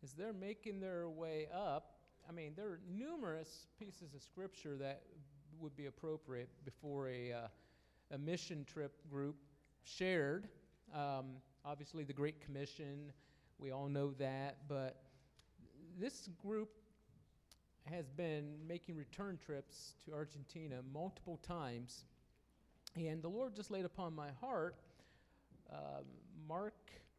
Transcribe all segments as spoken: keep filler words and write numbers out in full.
as they're making their way up, I mean, there are numerous pieces of scripture that would be appropriate before a, uh, a mission trip group shared. Um, obviously, the Great Commission, we all know that, but this group has been making return trips to Argentina multiple times, and the Lord just laid upon my heart um, Mark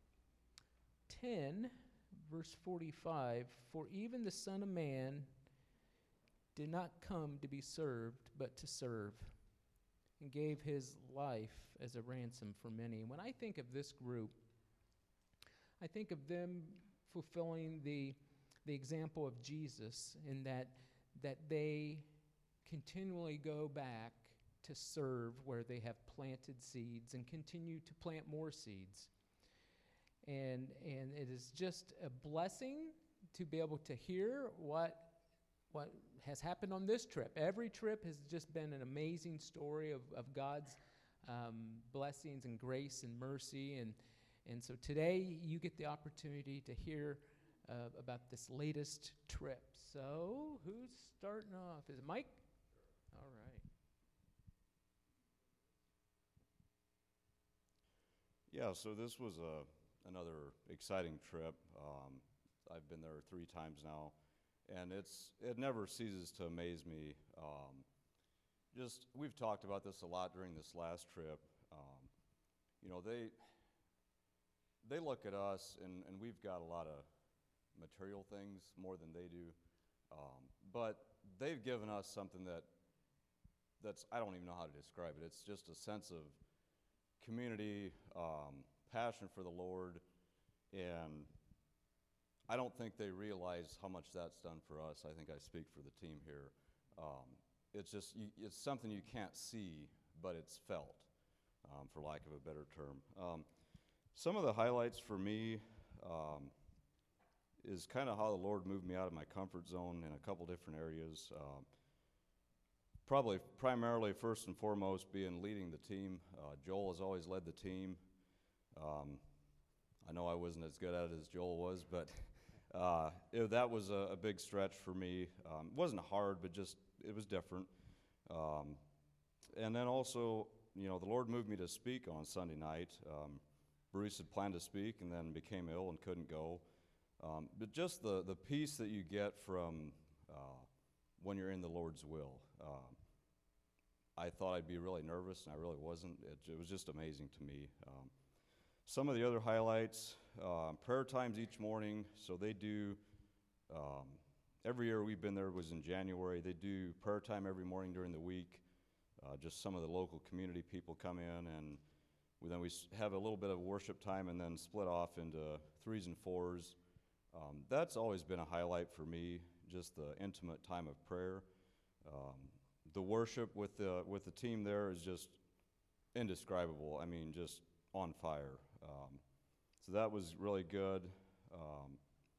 ten, verse forty-five, for even the Son of Man did not come to be served, but to serve, and gave his life as a ransom for many. And when I think of this group, I think of them fulfilling the the example of Jesus in that that they continually go back to serve where they have planted seeds and continue to plant more seeds. And and it is just a blessing to be able to hear what what has happened on this trip. Every trip has just been an amazing story of, of God's um, blessings and grace and mercy. And, and so today you get the opportunity to hear uh, about this latest trip. So who's starting off? Is it Mike? All right. Yeah, so this was a, another exciting trip. Um, I've been there three times now, and it's it never ceases to amaze me. Um, just we've talked about this a lot during this last trip. Um, you know, they they look at us, and, and we've got a lot of material things more than they do, um, but they've given us something that that's I don't even know how to describe it. It's just a sense of community, um, passion for the Lord, and I don't think they realize how much that's done for us. I think I speak for the team here. Um, it's just, you, it's something you can't see, but it's felt, um, for lack of a better term. Um, some of the highlights for me um, is kind of how the Lord moved me out of my comfort zone in a couple different areas. Um, Probably primarily, first and foremost, being leading the team. Uh, Joel has always led the team. Um, I know I wasn't as good at it as Joel was, but uh, it, that was a, a big stretch for me. Um, it wasn't hard, but just it was different. Um, and then also, you know, the Lord moved me to speak on Sunday night. Um, Bruce had planned to speak and then became ill and couldn't go. Um, but just the, the peace that you get from uh, when you're in the Lord's will. Um, I thought I'd be really nervous, and I really wasn't. It, it was just amazing to me. Um, some of the other highlights, uh, prayer times each morning. So they do, um, every year we've been there was in January. They do prayer time every morning during the week. Uh, just some of the local community people come in, and we, then we have a little bit of worship time and then split off into threes and fours. Um, that's always been a highlight for me, just the intimate time of prayer. Um, the worship with the with the team there is just indescribable. I mean, just on fire. Um, so that was really good. Um,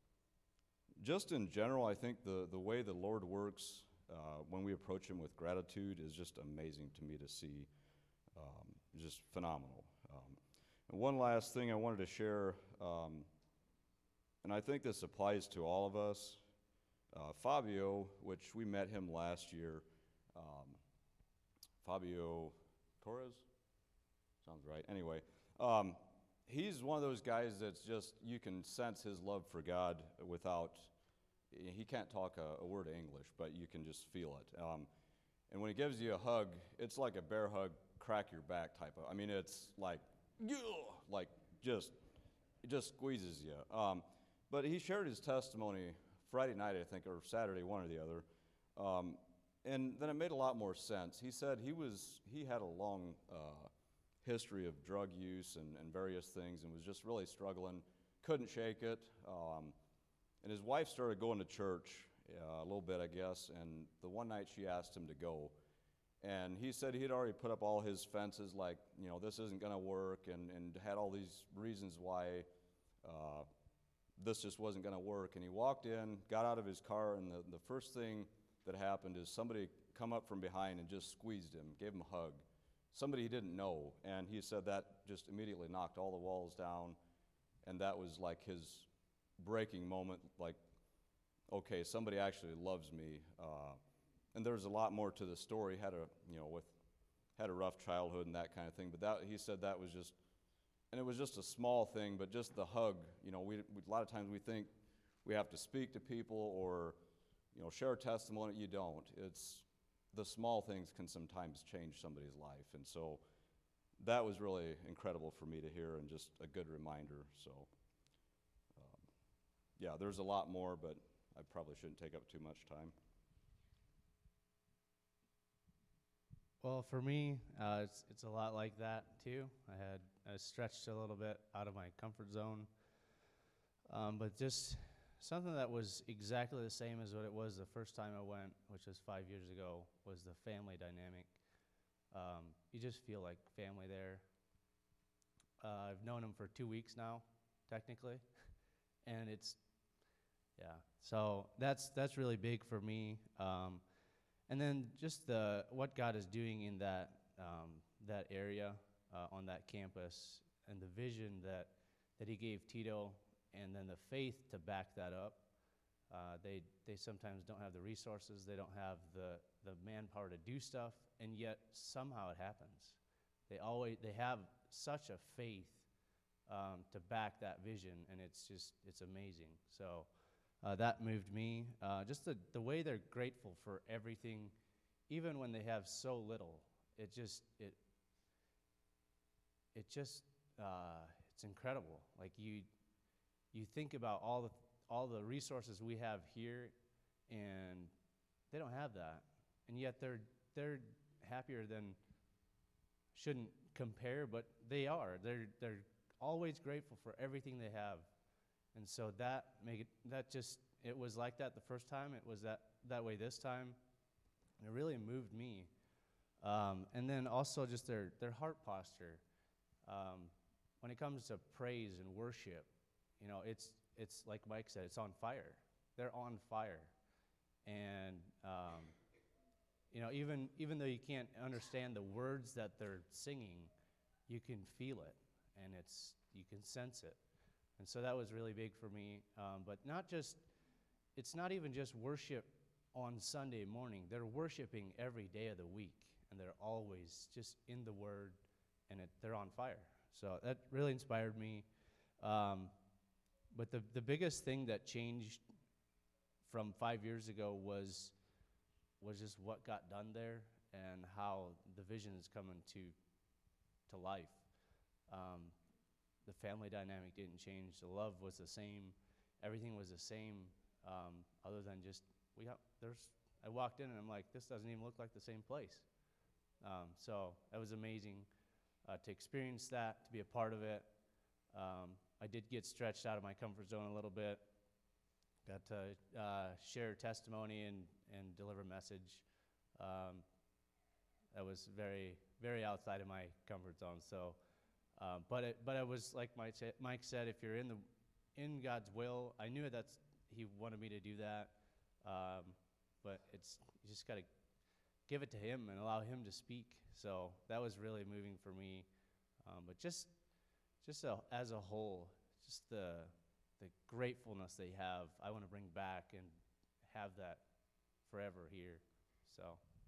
just in general, I think the, the way the Lord works uh, when we approach Him with gratitude is just amazing to me to see. Um, just phenomenal. Um, and one last thing I wanted to share, um, and I think this applies to all of us. Uh, Fabio, which we met him last year, um, Fabio Torres, sounds right. Anyway, um, he's one of those guys that's just, you can sense his love for God without, he can't talk a, a word of English, but you can just feel it. Um, and when he gives you a hug, it's like a bear hug, crack your back type of, I mean, it's like, like just, it just squeezes you. Um, but he shared his testimony Friday night, I think, or Saturday, one or the other. Um, and then it made a lot more sense. He said he was he had a long uh, history of drug use and, and various things and was just really struggling, couldn't shake it. Um, and his wife started going to church uh, a little bit, I guess, and the one night she asked him to go. And he said he'd already put up all his fences like, you know, this isn't going to work, and, and had all these reasons why uh, this just wasn't going to work. And he walked in, got out of his car, and the, the first thing that happened is somebody come up from behind and just squeezed him, gave him a hug. Somebody he didn't know, and he said that just immediately knocked all the walls down, and that was like his breaking moment, like, okay, somebody actually loves me. Uh, and there's a lot more to the story. Had a, you know, with, had a rough childhood and that kind of thing. But that, he said that was just, and it was just a small thing, but just the hug. You know, we, we a lot of times we think we have to speak to people or, you know, share a testimony. You don't. It's the small things can sometimes change somebody's life. And so that was really incredible for me to hear and just a good reminder. So, um, yeah, there's a lot more, but I probably shouldn't take up too much time. Well, for me, uh, it's it's a lot like that too. I had I stretched a little bit out of my comfort zone, um, but just something that was exactly the same as what it was the first time I went, which was five years ago, was the family dynamic. Um, you just feel like family there. Uh, I've known them for two weeks now, technically, and it's, yeah. So that's that's really big for me. Um, and then just the what God is doing in that um, that area uh, on that campus, and the vision that that He gave Tito, and then the faith to back that up. Uh, they they sometimes don't have the resources, they don't have the, the manpower to do stuff, and yet somehow it happens. They always they have such a faith um, to back that vision, and it's just it's amazing. So uh, that moved me. Uh, just the the way they're grateful for everything, even when they have so little. It just it it just uh, it's incredible. Like you you think about all the all the resources we have here, and they don't have that, and yet they're they're happier than, shouldn't compare, but they are. They're they're always grateful for everything they have, and so that make it that just it was like that the first time. It was that that way this time, and it really moved me. Um, and then also just their their heart posture. Um, when it comes to praise and worship, you know, it's it's like Mike said, it's on fire. They're on fire, and um, you know, even even though you can't understand the words that they're singing, you can feel it, and it's you can sense it, and so that was really big for me. Um, but not just, it's not even just worship on Sunday morning. They're worshiping every day of the week, and they're always just in the Word, and it, they're on fire. So that really inspired me. Um, But the, the biggest thing that changed from five years ago was was just what got done there and how the vision is coming to to life. Um, the family dynamic didn't change. The love was the same. Everything was the same, um, other than just we got there's. I walked in and I'm like, this doesn't even look like the same place. Um, so that was amazing uh, to experience that, to be a part of it. Um, I did get stretched out of my comfort zone a little bit. Got to uh, share testimony and, and deliver a message. Um, that was very, very outside of my comfort zone. So, um, but it, but it was like Mike said, Mike said, if you're in the in God's will, I knew that's He wanted me to do that. Um, but it's you just got to give it to Him and allow Him to speak. So that was really moving for me. Um, but just. Just a, as a whole, just the the gratefulness they have, I want to bring back and have that forever here. So.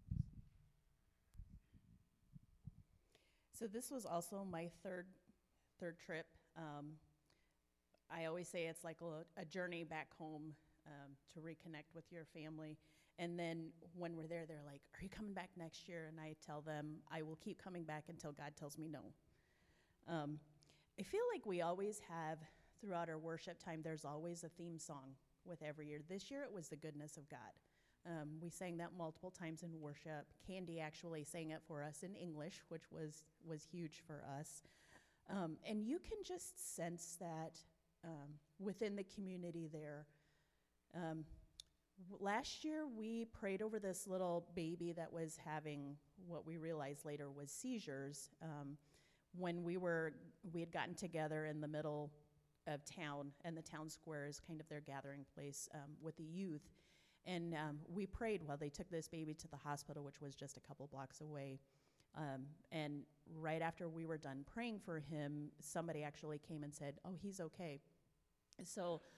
So this was also my third third trip. Um, I always say it's like a, a journey back home um, to reconnect with your family. And then when we're there, they're like, "Are you coming back next year?" And I tell them, "I will keep coming back until God tells me no." Um, I feel like we always have, throughout our worship time, there's always a theme song with every year. This year it was the goodness of God. Um, we sang that multiple times in worship. Candy actually sang it for us in English, which was, was huge for us. Um, and you can just sense that um, within the community there. Um, w- last year we prayed over this little baby that was having what we realized later was seizures. Um, when we were, we had gotten together in the middle of town, and the town square is kind of their gathering place um, with the youth. And um, we prayed while they took this baby to the hospital, which was just a couple blocks away. Um, and right after we were done praying for him, somebody actually came and said, "Oh, he's okay." So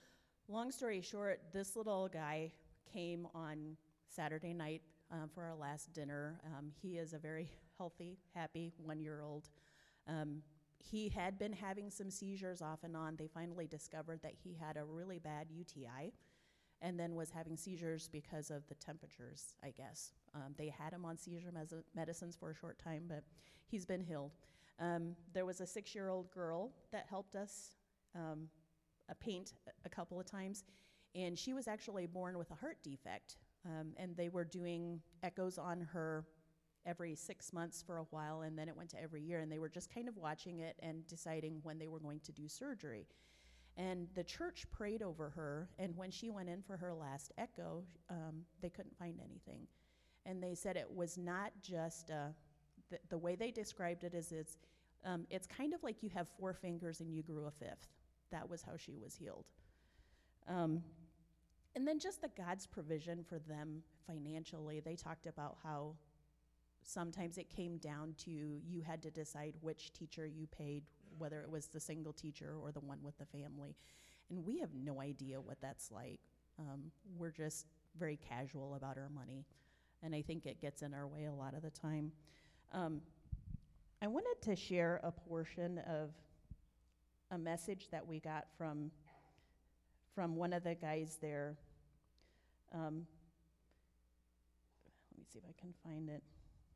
Long story short, this little guy came on Saturday night um, for our last dinner. Um, he is a very healthy, happy one-year-old. Um, he had been having some seizures off and on. They finally discovered that he had a really bad U T I and then was having seizures because of the temperatures, I guess. Um, they had him on seizure mes- medicines for a short time, but he's been healed. Um, there was a six-year-old girl that helped us um, uh, paint a couple of times, and she was actually born with a heart defect, um, and they were doing echoes on her every six months for a while, and then it went to every year, and they were just kind of watching it and deciding when they were going to do surgery. And the church prayed over her, and when she went in for her last echo, um, they couldn't find anything. And they said it was not just, uh, the, the way they described it is it's, um, it's kind of like you have four fingers and you grew a fifth. That was how she was healed. Um, and then just the God's provision for them financially. They talked about how sometimes it came down to you had to decide which teacher you paid, whether it was the single teacher or the one with the family. And we have no idea what that's like. Um, we're just very casual about our money. And I think it gets in our way a lot of the time. Um, I wanted to share a portion of a message that we got from, from one of the guys there. Um, let me see if I can find it.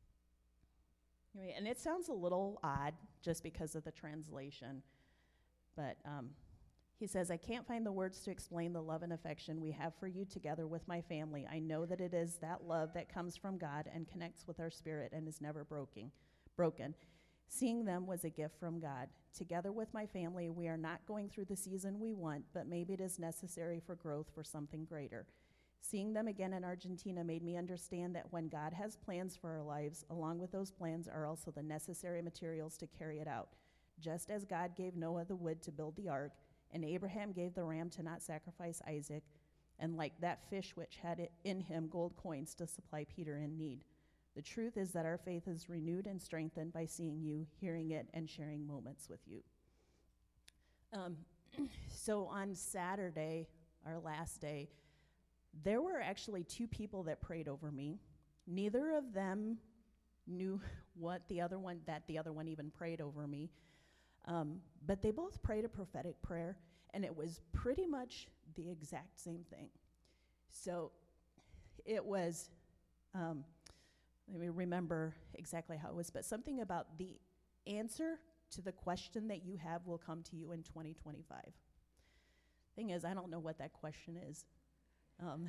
Anyway, and it sounds a little odd just because of the translation, but um, he says, I can't find the words to explain the love and affection we have for you together with my family. I know that it is that love that comes from God and connects with our spirit and is never broken. broken. Seeing them was a gift from God. Together with my family, we are not going through the season we want, but maybe it is necessary for growth for something greater. Seeing them again in Argentina made me understand that when God has plans for our lives, along with those plans are also the necessary materials to carry it out. Just as God gave Noah the wood to build the ark, and Abraham gave the ram to not sacrifice Isaac, and like that fish which had it in him gold coins to supply Peter in need. The truth is that our faith is renewed and strengthened by seeing you, hearing it, and sharing moments with you. Um, so on Saturday, our last day, there were actually two people that prayed over me. Neither of them knew what the other one, that the other one even prayed over me. Um, but they both prayed a prophetic prayer, and it was pretty much the exact same thing. So it was, um, let me remember exactly how it was, but something about the answer to the question that you have will come to you in twenty twenty-five. Thing is, I don't know what that question is. Um,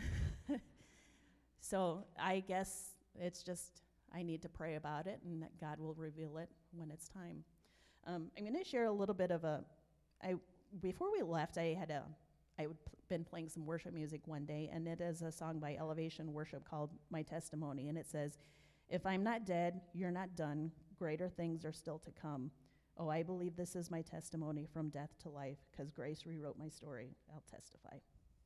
so I guess it's just, I need to pray about it, and that God will reveal it when it's time. Um, I'm going to share a little bit of a, I, before we left, I had a, I had been playing some worship music one day, and it is a song by Elevation Worship called My Testimony, and it says, if I'm not dead, you're not done, greater things are still to come. Oh, I believe this is my testimony from death to life, because grace rewrote my story. I'll testify.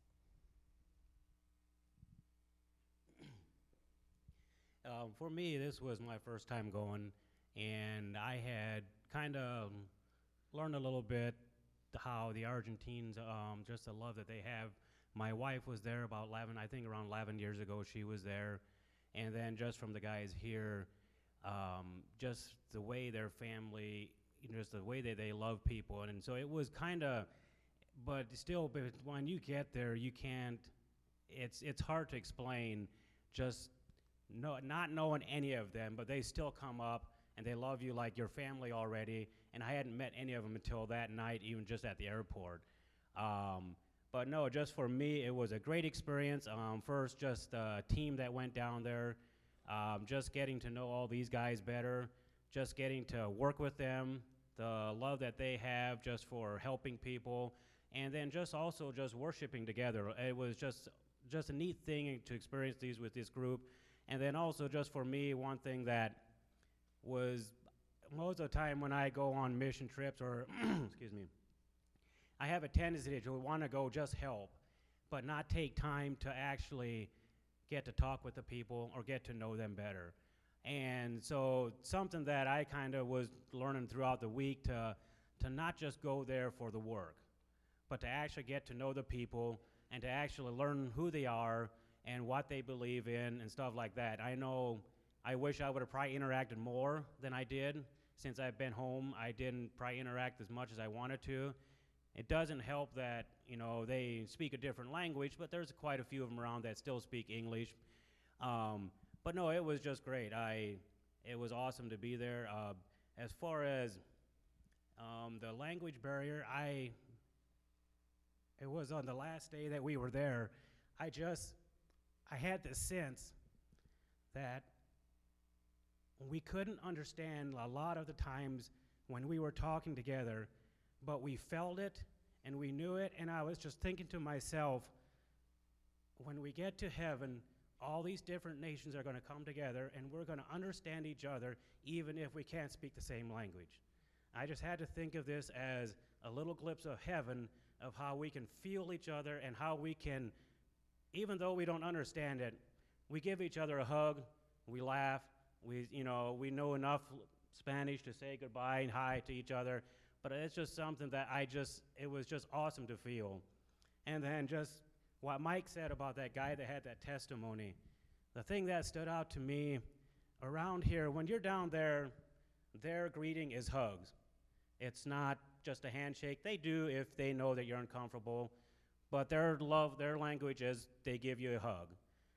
Um, for me, this was my first time going, and I had kind of learned a little bit how the Argentines, um, just the love that they have. My wife was there about eleven, I think around eleven years ago, she was there. And then just from the guys here, um, just the way their family, you know, just the way that they love people. And, and so it was kind of, but still, but when you get there, you can't, it's, it's hard to explain just No, not knowing any of them, but they still come up and they love you like your family already. And I hadn't met any of them until that night, even just at the airport. Um, but no, just for me, it was a great experience. Um, first, just a team that went down there, um, just getting to know all these guys better, just getting to work with them, the love that they have just for helping people, and then just also just worshiping together. It was just just a neat thing to experience these with this group. And then also just for me, one thing that was most of the time when I go on mission trips or, excuse me, I have a tendency to want to go just help, but not take time to actually get to talk with the people or get to know them better. And so something that I kind of was learning throughout the week to, to not just go there for the work, but to actually get to know the people and to actually learn who they are and what they believe in and stuff like that. I know I wish I would have probably interacted more than I did. Since I've been home, I didn't probably interact as much as I wanted to. It doesn't help that, you know, they speak a different language, but there's quite a few of them around that still speak English. Um, but no, it was just great. I, it was awesome to be there. Uh, as far as um, the language barrier, I, it was on the last day that we were there, I just, I had this sense that we couldn't understand a lot of the times when we were talking together, but we felt it and we knew it, and I was just thinking to myself, when we get to heaven, all these different nations are going to come together and we're going to understand each other even if we can't speak the same language. I just had to think of this as a little glimpse of heaven, of how we can feel each other and how we can, even though we don't understand it, we give each other a hug, we laugh, we, you know, we know enough Spanish to say goodbye and hi to each other, but it's just something that I just, it was just awesome to feel. And then just what Mike said about that guy that had that testimony, the thing that stood out to me around here, when you're down there, their greeting is hugs. It's not just a handshake. They do if they know that you're uncomfortable, but their love, their language is they give you a hug.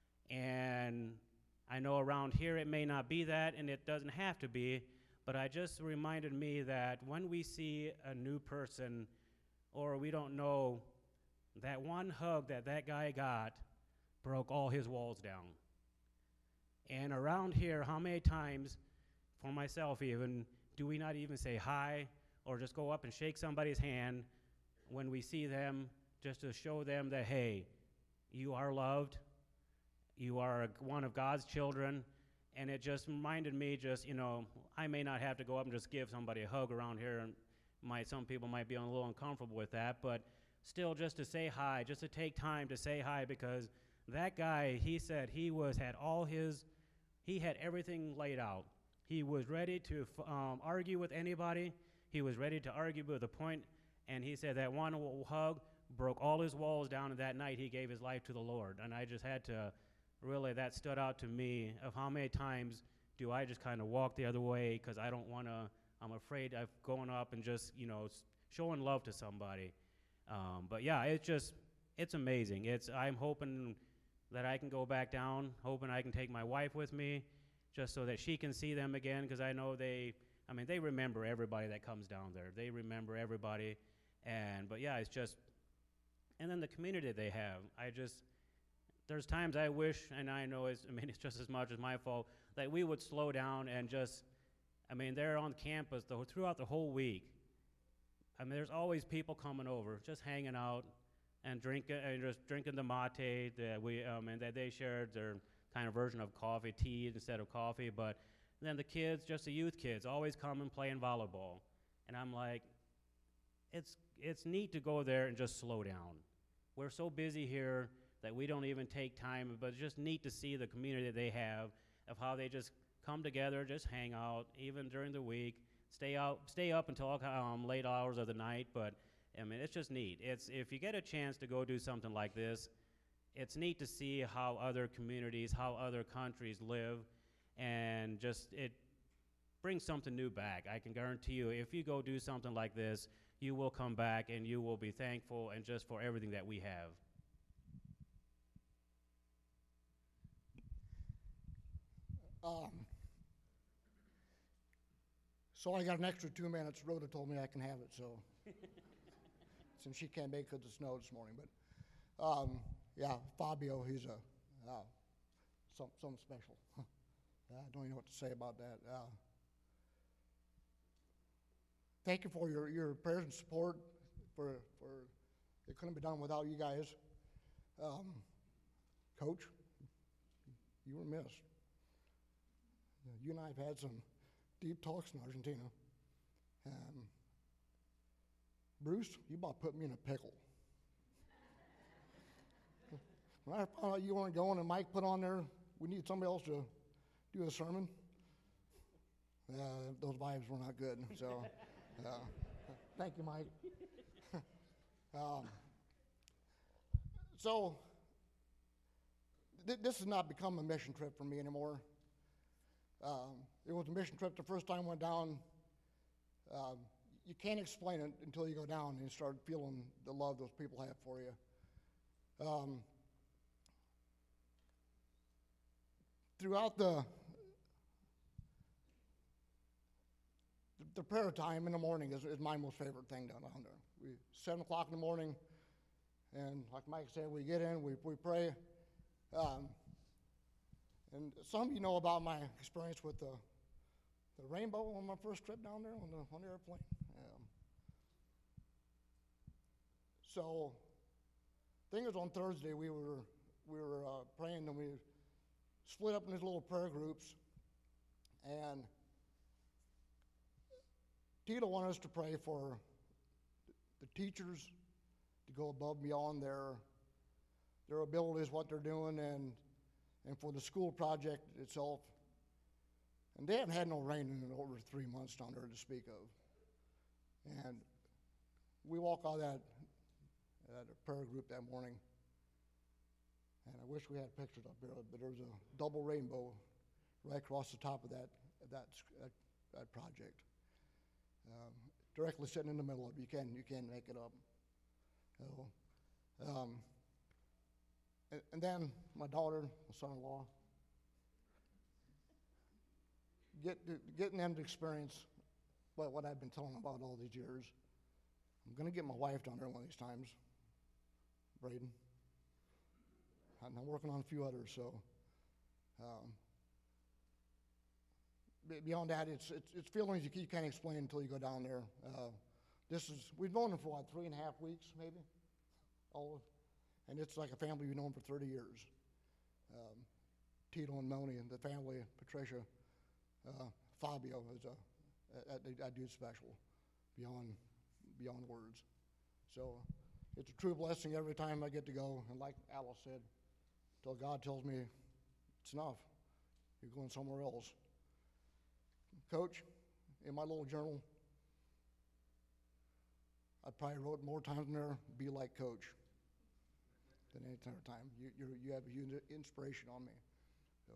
And I know around here it may not be that, and it doesn't have to be, but I just reminded me that when we see a new person, or we don't know, that one hug that that guy got broke all his walls down. And around here, how many times, for myself even, do we not even say hi, or just go up and shake somebody's hand when we see them, just to show them that, hey, you are loved, you are a, one of God's children. And it just reminded me, just, you know, I may not have to go up and just give somebody a hug around here, and might, some people might be a little uncomfortable with that, but still just to say hi, just to take time to say hi, because that guy, he said he was, had all his, he had everything laid out. He was ready to um, argue with anybody. He was ready to argue with a point, and he said that one hug broke all his walls down, and that night he gave his life to the Lord. And I just had to, really, that stood out to me, of how many times do I just kind of walk the other way because I don't want to, I'm afraid of going up and just, you know, showing love to somebody. Um, but yeah, it's just, it's amazing. It's, I'm hoping that I can go back down, hoping I can take my wife with me, just so that she can see them again, because I know they, I mean, they remember everybody that comes down there. They remember everybody, and, but yeah, it's just, and then the community they have. I just, there's times I wish, and I know it's, I mean, it's just as much as my fault, that we would slow down and just, I mean, they're on campus the, throughout the whole week. I mean, there's always people coming over, just hanging out and drinking, and just drinking the mate that we, um, and that they shared their kind of version of coffee, tea instead of coffee. But then the kids, just the youth kids, always come and playing volleyball. And I'm like, it's it's neat to go there and just slow down. We're so busy here that we don't even take time, but it's just neat to see the community that they have, of how they just come together, just hang out, even during the week. Stay out, stay up until um, late hours of the night, but I mean, it's just neat. It's, if you get a chance to go do something like this, it's neat to see how other communities, how other countries live, and just, it brings something new back. I can guarantee you, if you go do something like this, you will come back and you will be thankful, and just for everything that we have. Um, so I got an extra two minutes. Rhoda told me I can have it, so since she can't make it because it snowed this morning. But um, yeah, Fabio, he's a uh, some something special. I don't even know what to say about that. Uh, thank you for your, your prayers and support. For for it couldn't be done without you guys. Um, Coach, you were missed. You and I have had some deep talks in Argentina. Um, Bruce, you about put me in a pickle. When I found out you weren't going and Mike put on there, we need somebody else to do the sermon, uh, those vibes were not good. So, uh, thank you, Mike. Um, so, th- this has not become a mission trip for me anymore. Um, it was a mission trip the first time I went down. Um, you can't explain it until you go down and you start feeling the love those people have for you. Um, throughout the the prayer time in the morning is, is my most favorite thing down, down there. We seven o'clock in the morning, and like Mike said, we get in, we we pray. Um, and some of you know about my experience with the the rainbow on my first trip down there on the on the airplane. Um, so, thing is, on Thursday we were we were uh, praying, and we split up in these little prayer groups, and Tito wanted us to pray for the teachers to go above and beyond their their abilities, what they're doing, and and for the school project itself. And they haven't had no rain in over three months down there to speak of. And we walk out of that, that prayer group that morning, and I wish we had pictures up there, but there was a double rainbow right across the top of that that that, that project. Um, directly sitting in the middle of it. You can you can't make it up. So, um, and, and then my daughter, my son-in-law, get to, getting them to experience what, what I've been telling them about all these years. I'm going to get my wife down there one of these times, Braden. And I'm working on a few others, so. Um, Beyond that, it's, it's it's feelings you can't explain until you go down there. Uh, this is we've known them for what three and a half weeks, maybe, all of, and it's like a family we've known for thirty years. Um, Tito and Moni and the family, Patricia, uh, Fabio is a that that dude's special, beyond beyond words. So it's a true blessing every time I get to go. And like Alice said, till God tells me it's enough, you're going somewhere else. Coach, in my little journal, I probably wrote more times in there, be like Coach, than any other time. You, you're, you have a uni- inspiration on me. So.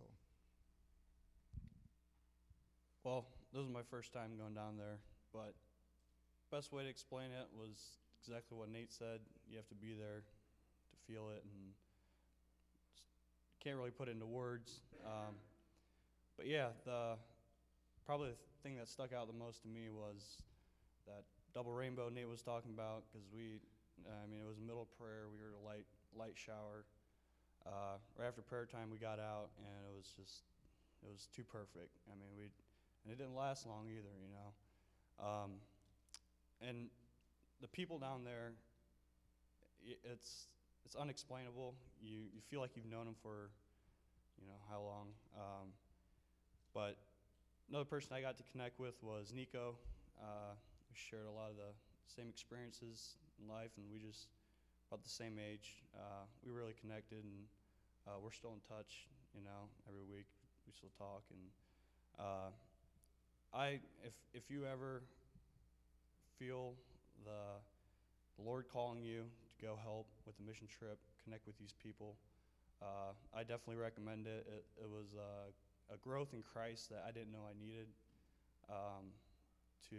Well, this was my first time going down there, but best way to explain it was exactly what Nate said. You have to be there to feel it, and can't really put it into words. Um, but yeah, the probably the thing that stuck out the most to me was that double rainbow Nate was talking about, because we, I mean, it was middle of prayer. We heard a light light shower. Uh, right after prayer time, we got out, and it was just, it was too perfect. I mean, we, and it didn't last long either, you know. Um, and the people down there, it's it's unexplainable. You you feel like you've known them for, you know, how long. Um, but another person I got to connect with was Nico. Uh, we shared a lot of the same experiences in life, and we just about the same age. Uh, we really connected, and uh, we're still in touch. You know, every week we still talk. And uh, I, if if you ever feel the the Lord calling you to go help with the mission trip, connect with these people, uh, I definitely recommend it. It, it was uh, a growth in Christ that I didn't know I needed, um, to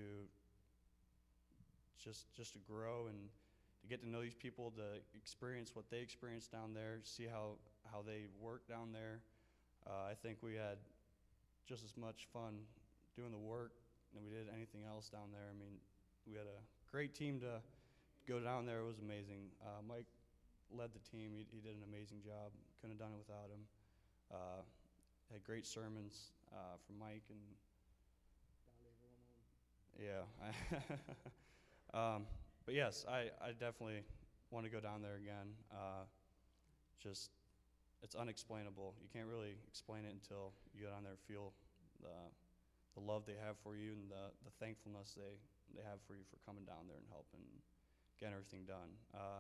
just just to grow and to get to know these people, to experience what they experienced down there, see how, how they work down there. Uh, I think we had just as much fun doing the work than we did anything else down there. I mean, we had a great team to go down there. It was amazing. Uh, Mike led the team. He, he did an amazing job. Couldn't have done it without him. Uh, had great sermons uh, from Mike and yeah. um, but yes, I, I definitely want to go down there again. Uh, just it's unexplainable. You can't really explain it until you go down there and feel the the love they have for you and the, the thankfulness they, they have for you for coming down there and helping get everything done. Uh,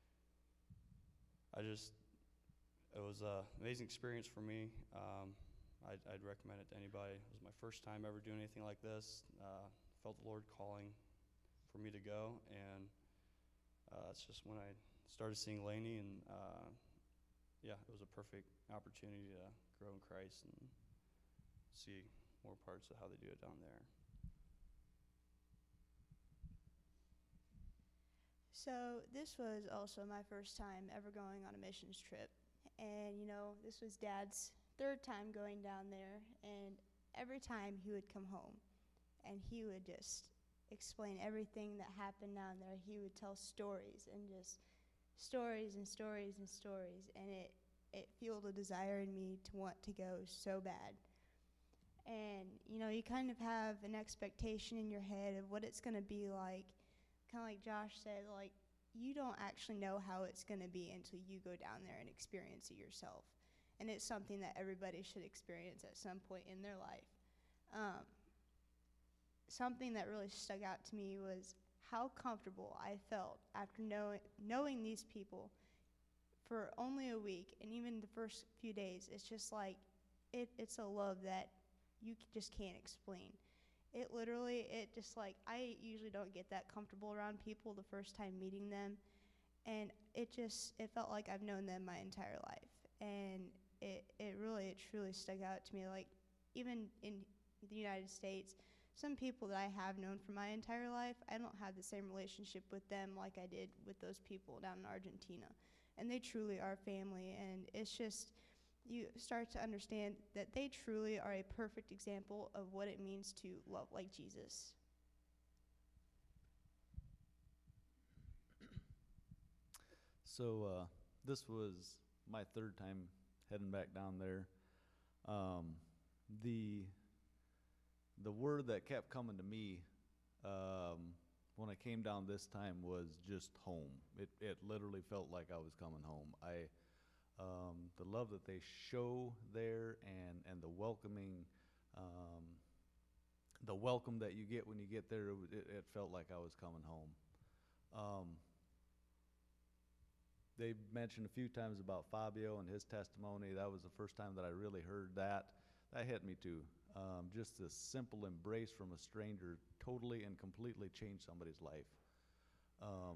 I just it was an amazing experience for me. Um, I'd, I'd recommend it to anybody. It was my first time ever doing anything like this. Uh, felt the Lord calling for me to go, and uh, that's just when I started seeing Laney, and uh, yeah, it was a perfect opportunity to grow in Christ and see more parts of how they do it down there. So this was also my first time ever going on a missions trip. And, you know, this was Dad's third time going down there. And every time he would come home and he would just explain everything that happened down there. He would tell stories and just stories and stories and stories. And it, it fueled a desire in me to want to go so bad. And, you know, you kind of have an expectation in your head of what it's going to be like. Kind of like Josh said, like, you don't actually know how it's going to be until you go down there and experience it yourself. And it's something that everybody should experience at some point in their life. Um, something that really stuck out to me was how comfortable I felt after knowing, knowing these people for only a week, and even the first few days. It's just like, it, it's a love that you c- just can't explain. It literally, it just like, I usually don't get that comfortable around people the first time meeting them. And it just, it felt like I've known them my entire life. And it, it really, it truly stuck out to me. Like, even in the United States, some people that I have known for my entire life, I don't have the same relationship with them like I did with those people down in Argentina. And they truly are family. And it's just, you start to understand that they truly are a perfect example of what it means to love like Jesus. So uh, this was my third time heading back down there. Um, the the word that kept coming to me um, when I came down this time was just home. It it literally felt like I was coming home. I Um, the love that they show there, and, and the welcoming, um, the welcome that you get when you get there, it, it felt like I was coming home. Um, they mentioned a few times about Fabio and his testimony. That was the first time that I really heard that. That hit me too. Um, just this simple embrace from a stranger totally and completely changed somebody's life. Um,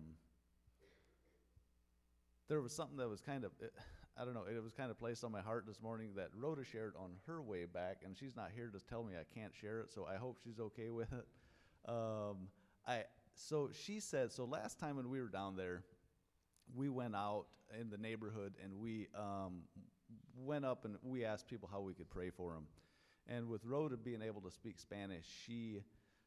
there was something that was kind of, I don't know, it was kind of placed on my heart this morning that Rhoda shared on her way back, and she's not here to tell me I can't share it, so I hope she's okay with it. Um, I so she said, so last time when we were down there, we went out in the neighborhood and we um, went up and we asked people how we could pray for them. And with Rhoda being able to speak Spanish, she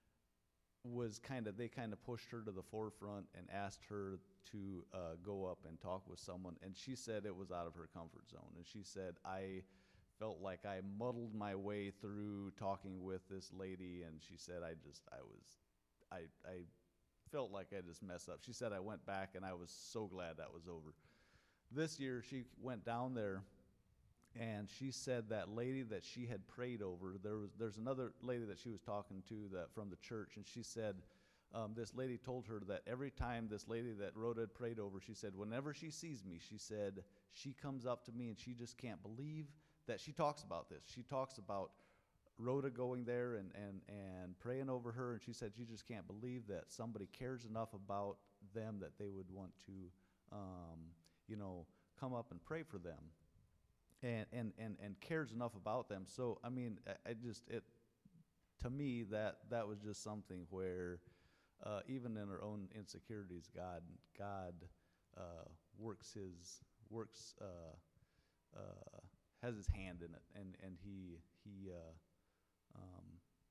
was kind of, they kind of pushed her to the forefront and asked her to uh, go up and talk with someone, and she said it was out of her comfort zone. And she said, I felt like I muddled my way through talking with this lady, and she said, I just, I was, I, I felt like I just messed up. She said, I went back and I was so glad that was over. This year, she went down there, and she said that lady that she had prayed over, there was, there's another lady that she was talking to that from the church, and she said, Um, this lady told her that every time this lady that Rhoda had prayed over, she said, whenever she sees me, she said, she comes up to me and she just can't believe that she talks about this. She talks about Rhoda going there and, and, and praying over her, and she said she just can't believe that somebody cares enough about them that they would want to, um, you know, come up and pray for them and, and, and, and cares enough about them. So, I mean, I, I just, it, to me, that, that was just something where, Uh, even in our own insecurities, God, God uh, works His works uh, uh, has His hand in it, and and He He uh, um,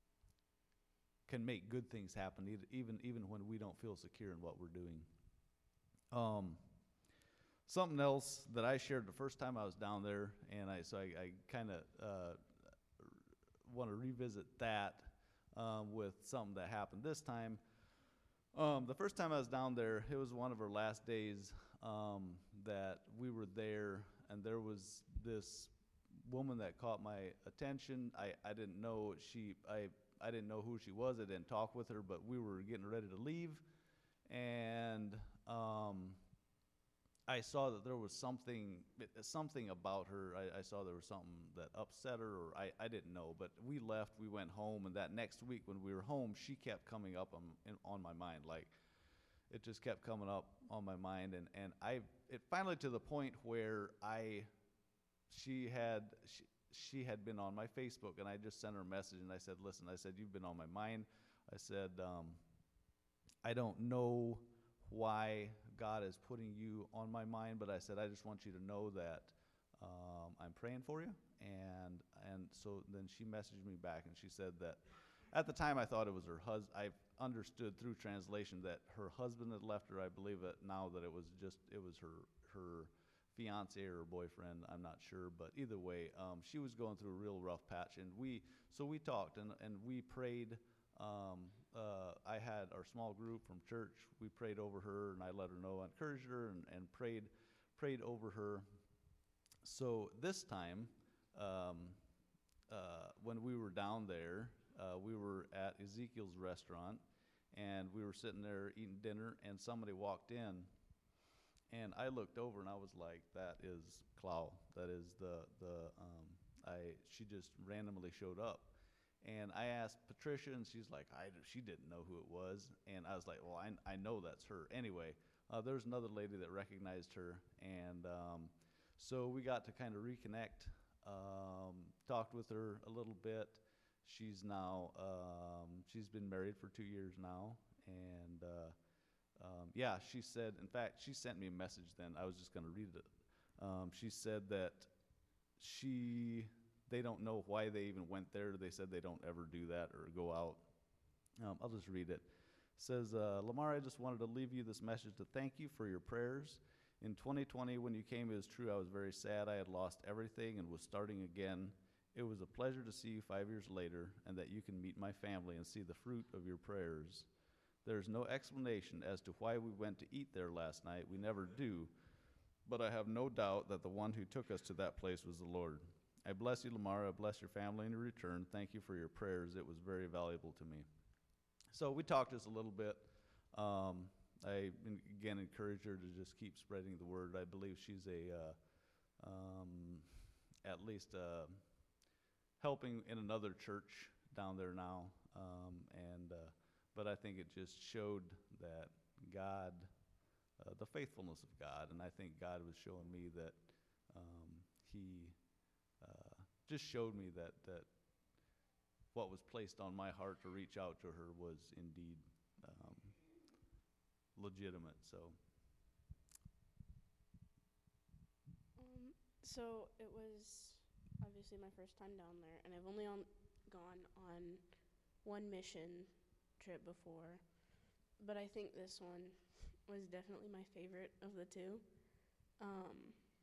can make good things happen, even even when we don't feel secure in what we're doing. Um, something else that I shared the first time I was down there, and I so I, I kind of uh, want to revisit that um, with something that happened this time. Um, the first time I was down there, it was one of our last days um, that we were there, and there was this woman that caught my attention. I, I didn't know she I I didn't know who she was. I didn't talk with her, but we were getting ready to leave, and um, I saw that there was something something about her. I, I saw there was something that upset her, or I, I didn't know. But we left, we went home, and that next week when we were home, she kept coming up on in, on my mind. Like, it just kept coming up on my mind, and, and I, it finally to the point where I, she had, she, she had been on my Facebook, and I just sent her a message, and I said, listen, I said, you've been on my mind. I said, um, I don't know why God is putting you on my mind, but I said, I just want you to know that um, I'm praying for you. And and so then she messaged me back, and she said that at the time I thought it was her husband. I understood through translation that her husband had left her. I believe it now that it was just, it was her, her fiance or boyfriend, I'm not sure, but either way, um, she was going through a real rough patch, and we, so we talked, and, and we prayed. Um, uh, I had our small group from church. We prayed over her, and I let her know, I encouraged her, and, and prayed, prayed over her. So this time, um, uh, when we were down there, uh, we were at Ezekiel's restaurant, and we were sitting there eating dinner, and somebody walked in, and I looked over, and I was like, that is Clau. That is the, the um, I, she just randomly showed up. And I asked Patricia, and she's like, I, she didn't know who it was. And I was like, well, I, I know that's her. Anyway, uh, there was another lady that recognized her, and um, so we got to kind of reconnect, um, talked with her a little bit. She's now, um, she's been married for two years now, and uh, um, yeah, she said, in fact, she sent me a message then. I was just going to read it. Um, she said that she, they don't know why they even went there. They said they don't ever do that or go out. Um, I'll just read it. It says, uh, Lamar, I just wanted to leave you this message to thank you for your prayers. In twenty twenty, when you came, it was true, I was very sad. I had lost everything and was starting again. It was a pleasure to see you five years later, and that you can meet my family and see the fruit of your prayers. There's no explanation as to why we went to eat there last night. We never do. But I have no doubt that the one who took us to that place was the Lord. I bless you, Lamar. I bless your family in return. Thank you for your prayers. It was very valuable to me. So we talked just a little bit. Um, I, again, encourage her to just keep spreading the word. I believe she's a, uh, um, at least uh, helping in another church down there now. Um, and uh, but I think it just showed that God, uh, the faithfulness of God, and I think God was showing me that um, He uh, just showed me that that what was placed on my heart to reach out to her was indeed um, legitimate. So. Um, so it was obviously my first time down there, and I've only on, gone on one mission trip before, but I think this one was definitely my favorite of the two. Um,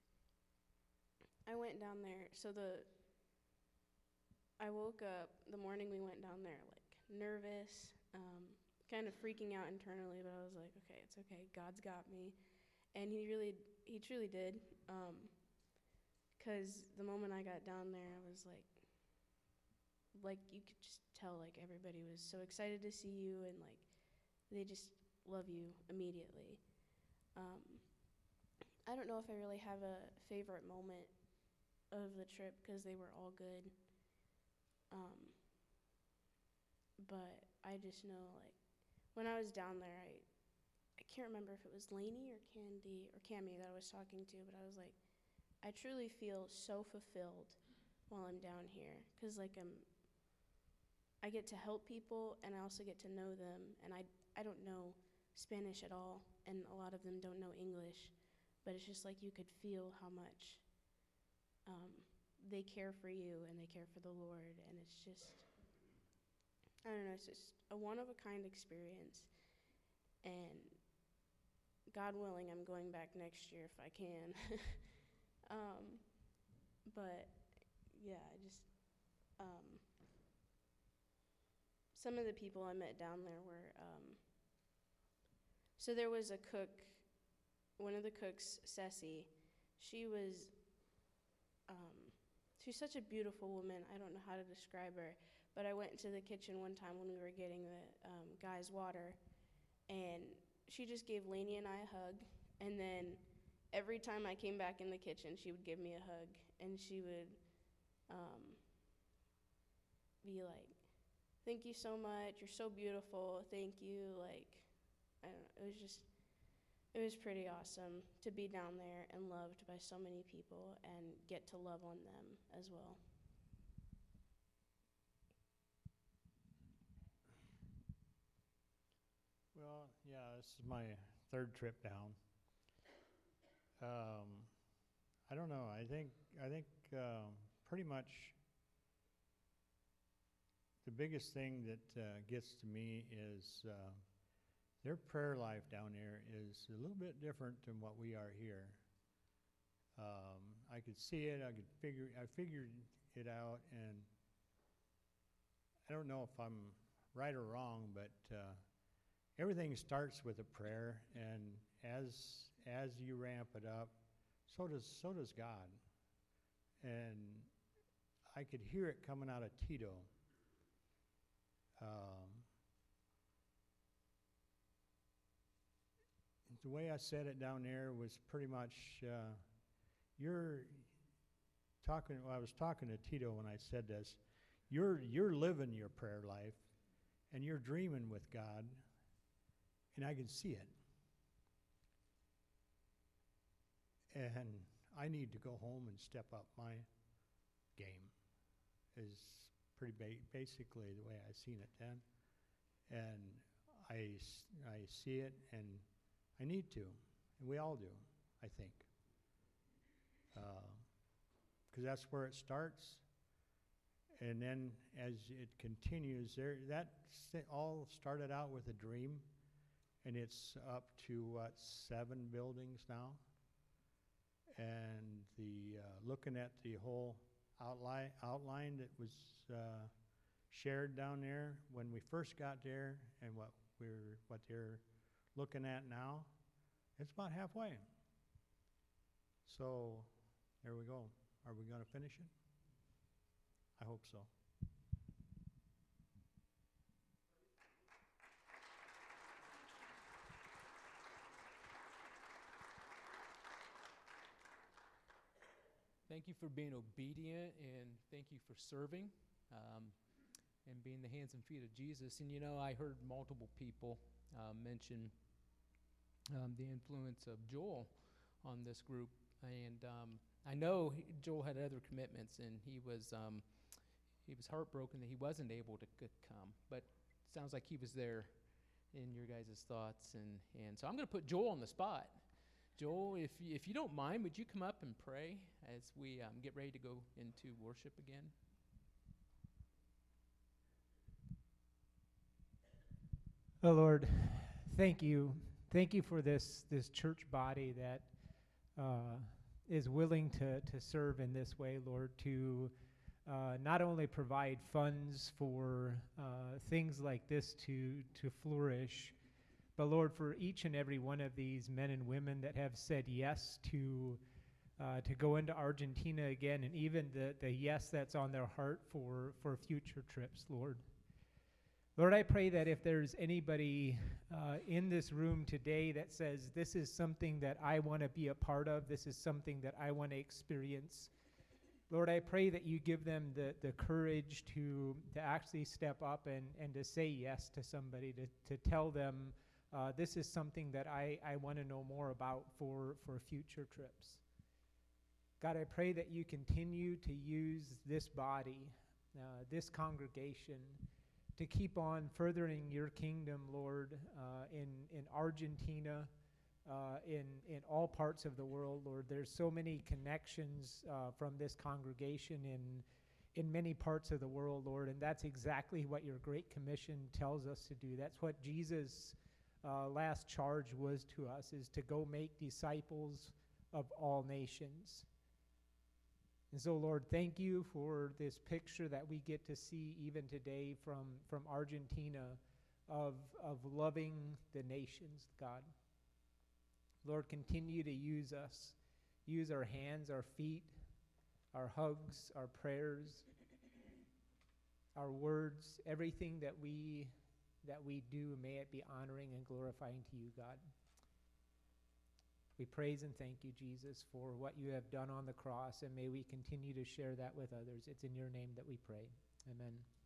I went down there, so the, I woke up the morning we went down there, like, nervous, um, kind of freaking out internally, but I was like, okay, it's okay, God's got me, and he really, he truly did, um, because the moment I got down there, I was like, like, you could just tell, like, everybody was so excited to see you, and, like, they just love you immediately. Um, I don't know if I really have a favorite moment of the trip, because they were all good. Um, but I just know, like, when I was down there, I, I can't remember if it was Lainey or Candy or Cammy that I was talking to, but I was like, I truly feel so fulfilled while I'm down here, because, like, I'm, I get to help people, and I also get to know them, and I, I don't know Spanish at all, and a lot of them don't know English, but it's just like you could feel how much um, they care for you, and they care for the Lord, and it's just, I don't know, it's just a one-of-a-kind experience, and God willing, I'm going back next year if I can. um, but, yeah, I just, um, some of the people I met down there were, um, so there was a cook, one of the cooks, Ceci, she was, um, she's such a beautiful woman. I don't know how to describe her, but I went into the kitchen one time when we were getting the um, guy's water, and she just gave Lainey and I a hug, and then every time I came back in the kitchen, she would give me a hug, and she would um, be like, thank you so much, you're so beautiful, thank you, like, I don't know, it it was just, it was pretty awesome to be down there and loved by so many people and get to love on them as well. Well, yeah, this is my third trip down. Um, I don't know. I think I think um, pretty much the biggest thing that uh, gets to me is uh, their prayer life down there is a little bit different than what we are here. Um, I could see it. I could figure. I figured it out, and I don't know if I'm right or wrong, but uh, everything starts with a prayer, and as as you ramp it up, so does so does God. And I could hear it coming out of Tito. Um, the way I said it down there was pretty much, uh, you're talking, well, I was talking to Tito when I said this, you're, you're living your prayer life, and you're dreaming with God, and I can see it. And I need to go home and step up my game, is pretty ba- basically the way I seen it then. And I, s- I see it, and I need to, and we all do, I think. Because that's where it starts, and then as it continues, there that st- all started out with a dream, and it's up to what, seven buildings now. And the uh, looking at the whole outline outline that was uh, shared down there when we first got there, and what we're what they're looking at now, it's about halfway. So there we go. Are we going to finish it? I hope so. Thank you for being obedient, and thank you for serving um, and being the hands and feet of Jesus. And you know, I heard multiple people uh, mention um, the influence of Joel on this group. And um, I know he, Joel had other commitments, and he was um, he was heartbroken that he wasn't able to c- come. But it sounds like he was there in your guys' thoughts. And, and so I'm going to put Joel on the spot. Joel, if you, if you don't mind, would you come up and pray as we um, get ready to go into worship again? Oh, Lord, thank you. Thank you for this, this church body that uh, is willing to, to serve in this way, Lord, to uh, not only provide funds for uh, things like this to, to flourish, but Lord, for each and every one of these men and women that have said yes to uh, to go into Argentina again, and even the, the yes that's on their heart for, for future trips, Lord. Lord, I pray that if there's anybody uh, in this room today that says, this is something that I want to be a part of, this is something that I want to experience, Lord, I pray that you give them the, the courage to, to actually step up and, and to say yes to somebody, to, to tell them, Uh, this is something that I, I want to know more about for, for future trips. God, I pray that you continue to use this body, uh, this congregation, to keep on furthering your kingdom, Lord, uh, in, in Argentina, uh, in, in all parts of the world, Lord. There's so many connections uh, from this congregation in, in many parts of the world, Lord, and that's exactly what your Great Commission tells us to do. That's what Jesus' Uh, last charge was to us, is to go make disciples of all nations. And so, Lord, thank you for this picture that we get to see even today from, from Argentina of, of loving the nations, God. Lord, continue to use us. Use our hands, our feet, our hugs, our prayers, our words, everything that we that we do, may it be honoring and glorifying to you, God. We praise and thank you, Jesus, for what you have done on the cross, and may we continue to share that with others. It's in your name that we pray. Amen.